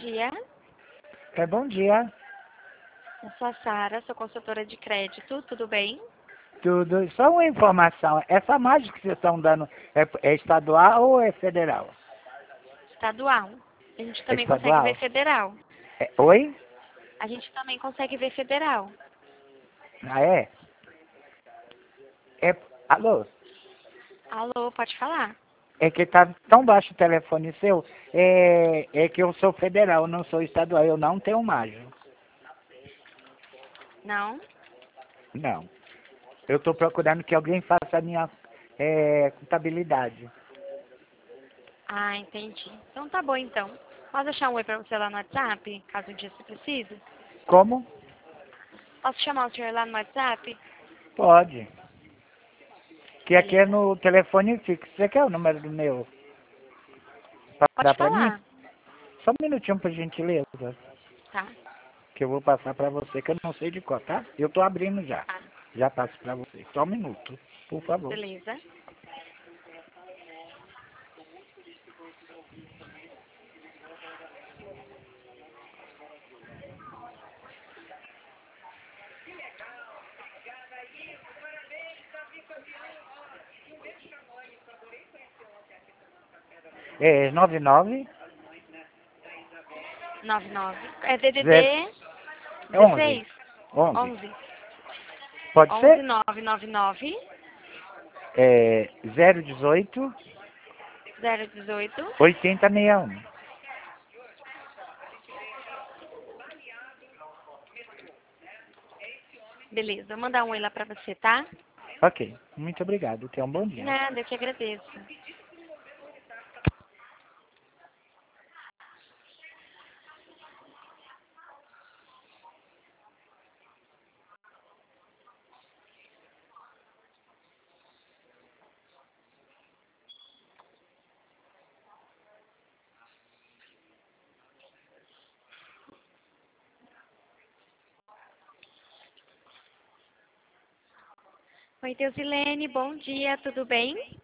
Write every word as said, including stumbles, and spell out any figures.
dia. É, bom dia. Eu sou a Sara, sou consultora de crédito, tudo bem? Tudo. Só uma informação. Essa mágica que vocês estão dando é, é estadual ou é federal? Estadual. A gente É também consegue ver estadual? federal. É, oi? A gente também consegue ver federal. Ah, é? É. Alô? Alô, pode falar? É que tá tão baixo o telefone seu. É, é que eu sou federal, não sou estadual. Eu não tenho mágico. Não? Não. Eu estou procurando que alguém faça a minha é, contabilidade. Ah, entendi. Então tá bom então. Posso deixar um oi pra você lá no WhatsApp, caso um dia você precise? Como? Posso chamar o senhor lá no WhatsApp? Pode. Que aqui é Beleza. no telefone fixo. Você quer o número do meu? Pra dar Pode pra mim? falar. Só um minutinho, por gentileza. Tá, Que eu vou passar pra você, que eu não sei de qual, tá? Eu tô abrindo já. tá. Já passo pra você. Só um minuto, por favor. Beleza. É nove nove nove nove. É D D zero D é onze. dezesseis? onze. onze. Pode onze ser? nove nove nove É zero dezoito zero dezoito. oitenta sessenta e um. Beleza, vou mandar um oi lá pra você, tá? Ok. Muito obrigado. Tenha um bom De dia. nada, eu que agradeço. Oi, Deusilene, bom dia, tudo bem?